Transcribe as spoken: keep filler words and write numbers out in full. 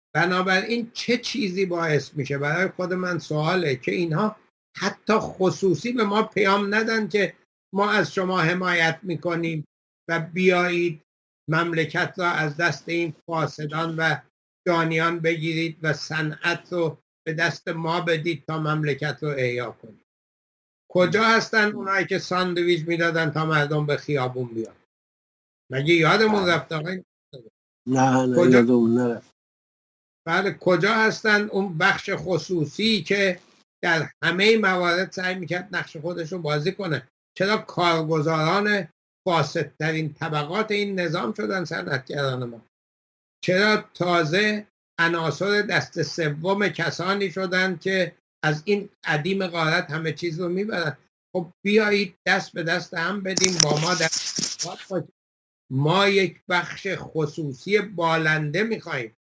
بنابراین چه چیزی باعث میشه؟ برای خود من سواله که اینها حتی خصوصی به ما پیام ندن که ما از شما حمایت میکنیم و بیایید مملکت را از دست این فاسدان و دانیان بگیرید و صنعت رو به دست ما بدید تا مملکت رو احیا کنید. کجا هستن اونایی که ساندویچ میدادن تا مردم به خیابون بیان؟ مگه یادمون رفت آقای؟ نه نه کجا؟ یادمون نرفت. بله کجا هستن اون بخش خصوصی که در همه موارد سعی میکرد نقش خودش رو بازی کنه؟ چرا کارگزاران فاسدترین طبقات این نظام شدن صنعتگران ما؟ چرا تازه عناصر دست سوم کسانی شدن که از این عدیم غارت همه چیز رو میبرن؟ خب بیایید دست به دست هم بدیم، با ما دست ما یک بخش خصوصی بالنده میخواییم